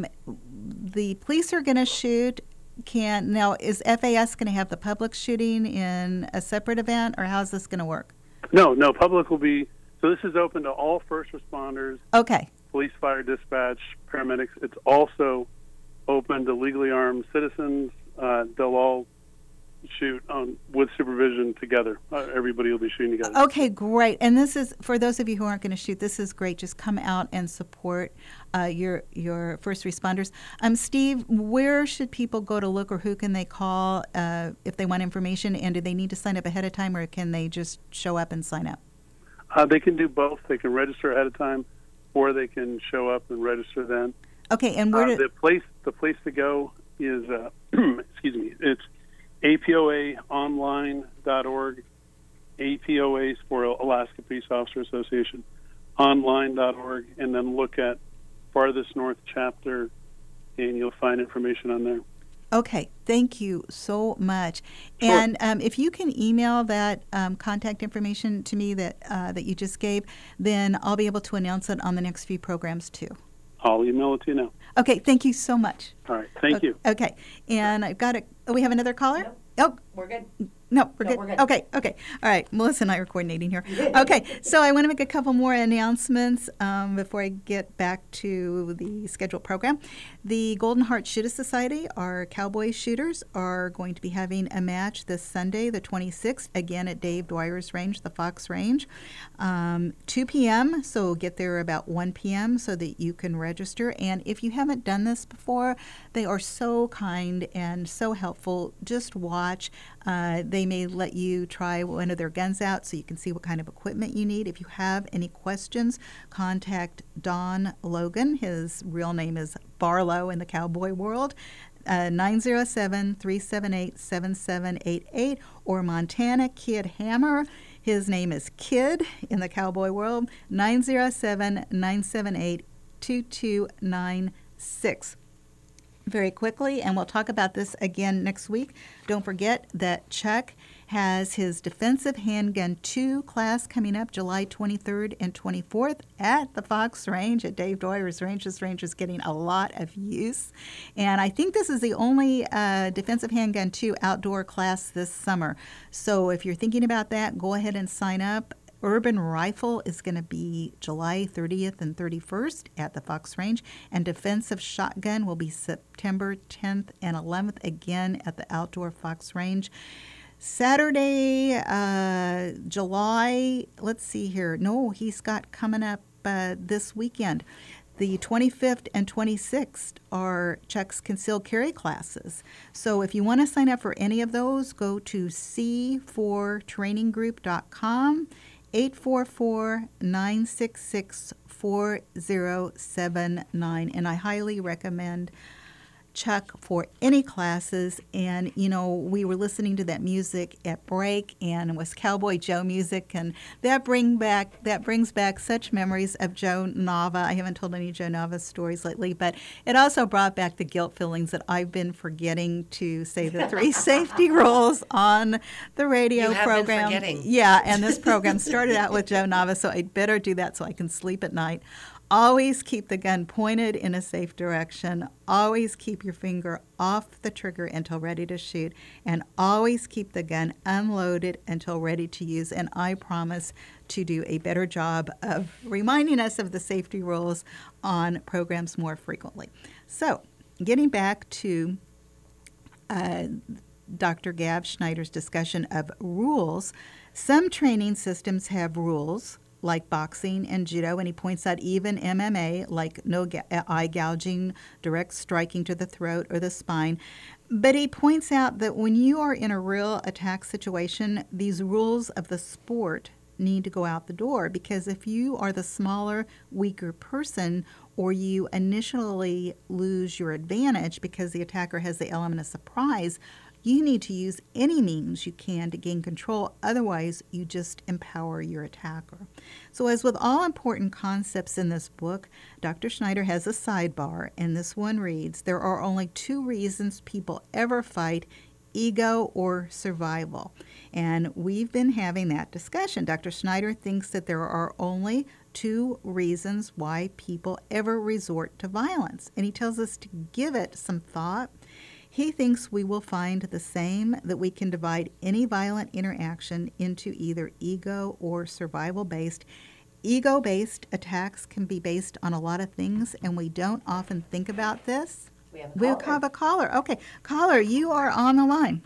the police are going to shoot. Can now is F A S going to have the public shooting in a separate event, or how's this going to work? No, no, public will be. So this is open to all first responders. Okay. Police, fire, dispatch, paramedics. It's also open to legally armed citizens. Uh, they'll all shoot on with supervision together. Uh, everybody will be shooting together. Okay, great. And this is for those of you who aren't going to shoot. This is great. Just come out and support uh, your your first responders. Um, Steve, where should people go to look, or who can they call uh, if they want information? And do they need to sign up ahead of time, or can they just show up and sign up? Uh, they can do both. They can register ahead of time, or they can show up and register then. Okay, and where uh, do the place the place to go is uh, excuse me. It's A P O A online dot org. A P O A is for Alaska Peace Officer Association, online dot org, and then look at Farthest North chapter, and you'll find information on there. Okay, thank you so much. Sure. And um, if you can email that um, contact information to me that uh, that you just gave, then I'll be able to announce it on the next few programs too. I'll email it to you now. Okay, thank you so much. All right, thank okay, you. Okay, and I've got a. Oh, we have another caller. No. Oh, we're good. No, we're, no good. we're good. Okay, okay. All right, Melissa and I are coordinating here. Okay, so I want to make a couple more announcements um, before I get back to the scheduled program. The Golden Heart Shooter Society, our cowboy shooters, are going to be having a match this Sunday, the twenty-sixth, again at Dave Dwyer's Range, the Fox Range, um, two p.m., so get there about one p.m. so that you can register. And if you haven't done this before, they are so kind and so helpful. Just watch. Uh, they may let you try one of their guns out so you can see what kind of equipment you need. If you have any questions, contact Don Logan. His real name is Barlow in the cowboy world. Uh, nine oh seven, three seven eight, seven seven eight eight, or Montana Kid Hammer. His name is Kid in the cowboy world. nine oh seven, nine seven eight, two two nine six. Very quickly, and we'll talk about this again next week. Don't forget that Chuck has his Defensive Handgun two class coming up July twenty-third and twenty-fourth at the Fox Range at Dave Dwyer's Range. This range is getting a lot of use. And I think this is the only uh, Defensive Handgun two outdoor class this summer. So if you're thinking about that, go ahead and sign up. Urban Rifle is going to be July thirtieth and thirty-first at the Fox Range, and Defensive Shotgun will be September tenth and eleventh again at the Outdoor Fox Range. Saturday, uh, July, let's see here. No, he's got coming up uh, this weekend. The twenty-fifth and twenty-sixth are Chuck's concealed carry classes. So if you want to sign up for any of those, go to c four training group dot com. eight four four, nine six six, four zero seven nine. And I highly recommend Chuck for any classes. And, you know, we were listening to that music at break, and it was Cowboy Joe music, and that bring back that brings back such memories of Joe Nava. I haven't told any Joe Nava stories lately, but it also brought back the guilt feelings that I've been forgetting to say the three safety rules on the radio you have program. Been forgetting. Yeah, and this program started out with Joe Nava, so I'd better do that so I can sleep at night. Always keep the gun pointed in a safe direction. Always keep your finger off the trigger until ready to shoot. And always keep the gun unloaded until ready to use. And I promise to do a better job of reminding us of the safety rules on programs more frequently. So, getting back to uh, Doctor Gab Schneider's discussion of rules, some training systems have rules like boxing and judo, and he points out even M M A, like no ga- eye gouging, direct striking to the throat or the spine. But he points out that when you are in a real attack situation, these rules of the sport need to go out the door, because if you are the smaller, weaker person, or you initially lose your advantage because the attacker has the element of surprise, you need to use any means you can to gain control. Otherwise, you just empower your attacker. So as with all important concepts in this book, Doctor Schneider has a sidebar, and this one reads, there are only two reasons people ever fight, ego or survival. And we've been having that discussion. Doctor Schneider thinks that there are only two reasons why people ever resort to violence. And he tells us to give it some thought. He thinks we will find the same, that we can divide any violent interaction into either ego or survival-based. Ego-based attacks can be based on a lot of things, and we don't often think about this. We have a We'll caller. have a caller. Okay, caller, you are on the line.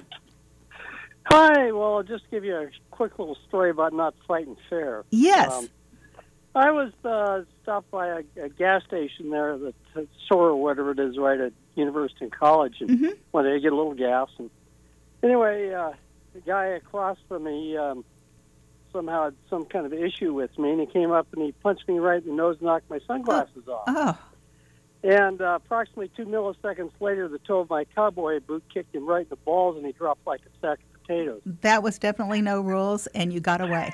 Hi, well, I'll just give you a quick little story about not fighting fair. Yes. Um, I was uh, stopped by a, a gas station there, the the Sora or whatever it is, right at University and College, and mm-hmm. wanted to get a little gas. And anyway, uh, the guy across from me um, somehow had some kind of issue with me, and he came up and he punched me right in the nose and knocked my sunglasses oh. off. Oh. And uh, approximately two milliseconds later, the toe of my cowboy boot kicked him right in the balls, and he dropped like a sack of potatoes. That was definitely no rules, and you got away.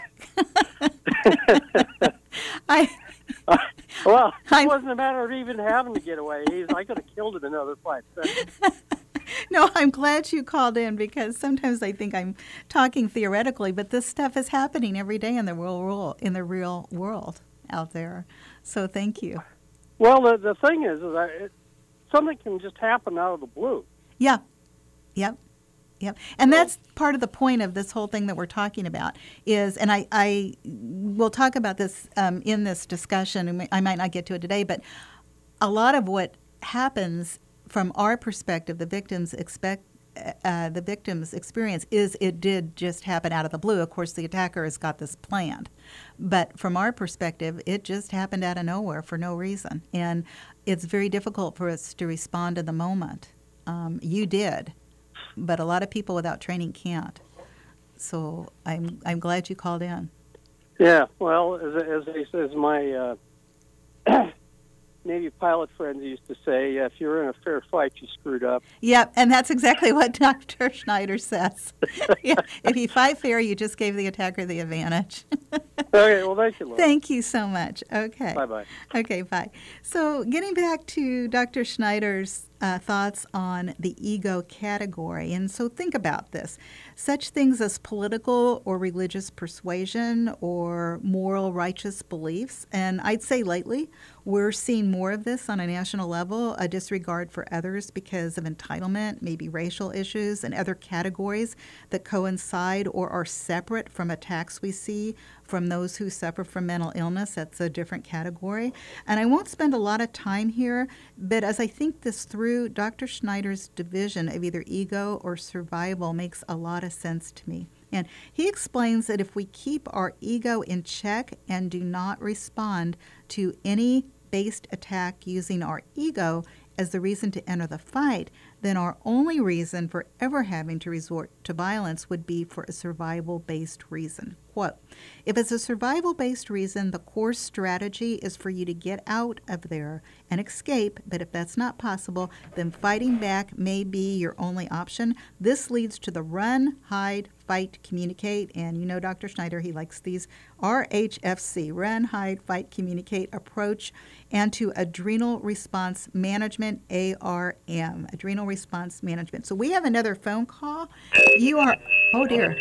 I uh, well, it wasn't a matter of even having to get away. He's, I could have killed him in another five seconds. No, I'm glad you called in because sometimes I think I'm talking theoretically, but this stuff is happening every day in the real world, in the real world out there. So thank you. Well, the the thing is, is that it, something can just happen out of the blue. Yeah. Yep. Yep. And that's part of the point of this whole thing that we're talking about is, and I, I will talk about this um, in this discussion, and I might not get to it today, but a lot of what happens from our perspective, the victims expect, uh, the victim's experience is it did just happen out of the blue. Of course, the attacker has got this planned. But from our perspective, it just happened out of nowhere for no reason. And it's very difficult for us to respond in the moment. Um, you did. But a lot of people without training can't. So I'm I'm glad you called in. Yeah, well, as as, as my uh, Navy pilot friends used to say, if you're in a fair fight, you screwed up. Yep, and that's exactly what Doctor Schneider says. Yeah, if you fight fair, you just gave the attacker the advantage. Okay, well, thank you, Laura. Thank you so much. Okay. Bye-bye. Okay, bye. So getting back to Doctor Schneider's uh, thoughts on the ego category. And so think about this. Such things as political or religious persuasion or moral righteous beliefs. And I'd say lately we're seeing more of this on a national level, a disregard for others because of entitlement, maybe racial issues and other categories that coincide or are separate from attacks we see from those who suffer from mental illness. That's a different category. And I won't spend a lot of time here, but as I think this through, Doctor Schneider's division of either ego or survival makes a lot of sense to me. And he explains that if we keep our ego in check and do not respond to any based attack using our ego as the reason to enter the fight, then our only reason for ever having to resort to violence would be for a survival-based reason. Quote, if it's a survival-based reason, the core strategy is for you to get out of there and escape, but if that's not possible, then fighting back may be your only option. This leads to the run, hide, fight, communicate, and you know Doctor Schneider, he likes these R H F C, run, hide, fight, communicate approach, and to adrenal response management, A R M, adrenal response management. So we have another phone call. You are, oh dear.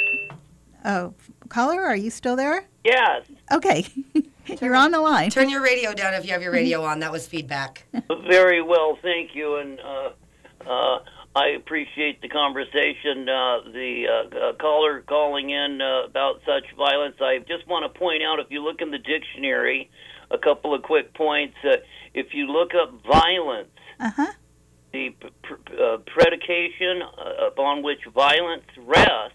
Oh, caller, are you still there? Yes. Okay. You're on the line. Turn your radio down if you have your radio on. That was feedback. Very well, thank you. And uh, uh, I appreciate the conversation. Uh, the uh, uh, caller calling in uh, about such violence. I just want to point out, if you look in the dictionary, a couple of quick points. Uh, if you look up violence, uh-huh. the pr- uh, predication uh, upon which violence rests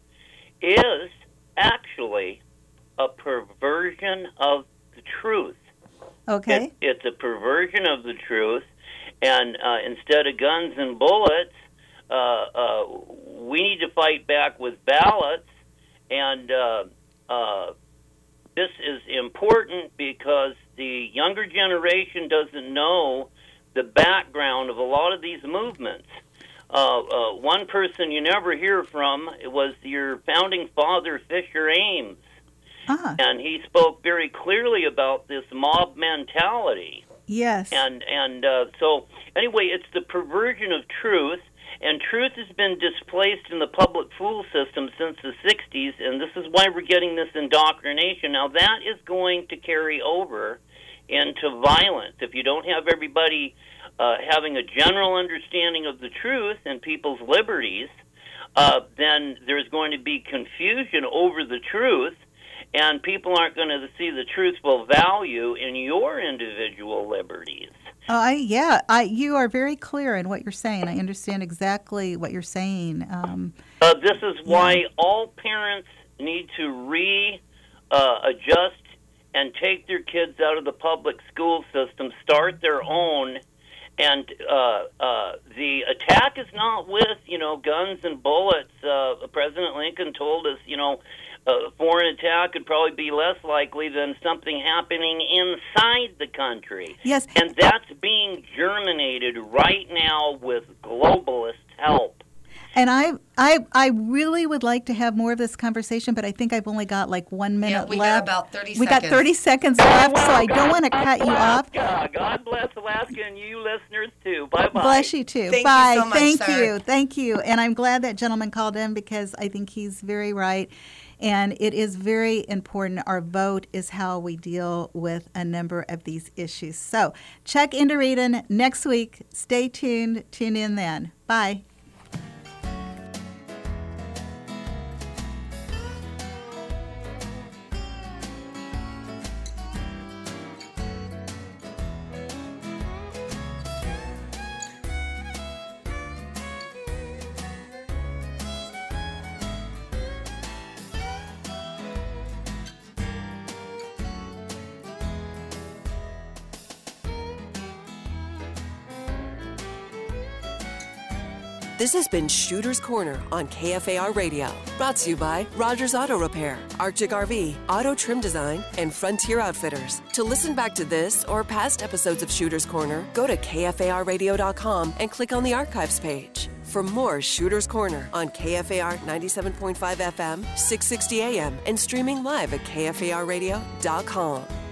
is actually a perversion of the truth. Okay. It, it's a perversion of the truth, and uh, instead of guns and bullets, uh, uh, we need to fight back with ballots, and uh, uh, this is important because the younger generation doesn't know the background of a lot of these movements. Uh, uh, one person you never hear from was your founding father, Fisher Ames. Ah. And he spoke very clearly about this mob mentality. Yes. And and uh, so, anyway, it's the perversion of truth, and truth has been displaced in the public school system since the sixties, and this is why we're getting this indoctrination. Now, that is going to carry over into violence. If you don't have everybody Uh, having a general understanding of the truth and people's liberties, uh, then there's going to be confusion over the truth, and people aren't going to see the truthful value in your individual liberties. Oh, I, yeah, I, you are very clear in what you're saying. I understand exactly what you're saying. Um, uh, this is why yeah. all parents need to re-adjust uh, and take their kids out of the public school system, start their own. And uh, uh, the attack is not with, you know, guns and bullets. Uh, President Lincoln told us, you know, a foreign attack could probably be less likely than something happening inside the country. Yes. And that's being germinated right now with globalist help. And I, I, I really would like to have more of this conversation, but I think I've only got like one minute yeah, we left. got about thirty we seconds. got thirty seconds left, so I don't want to cut you off. God bless Alaska and you listeners too. Bye bye. Bless you too. Thank Bye. you so much, Thank sir. you. Thank you. And I'm glad that gentleman called in because I think he's very right. And it is very important. Our vote is how we deal with a number of these issues. So check into Reading next week. Stay tuned. Tune in then. Bye. This has been Shooter's Corner on K F A R Radio. Brought to you by Rogers Auto Repair, Arctic R V, Auto Trim Design, and Frontier Outfitters. To listen back to this or past episodes of Shooter's Corner, go to K F A R radio dot com and click on the archives page. For more Shooter's Corner on K F A R ninety-seven point five F M, six sixty A M, and streaming live at K F A R radio dot com.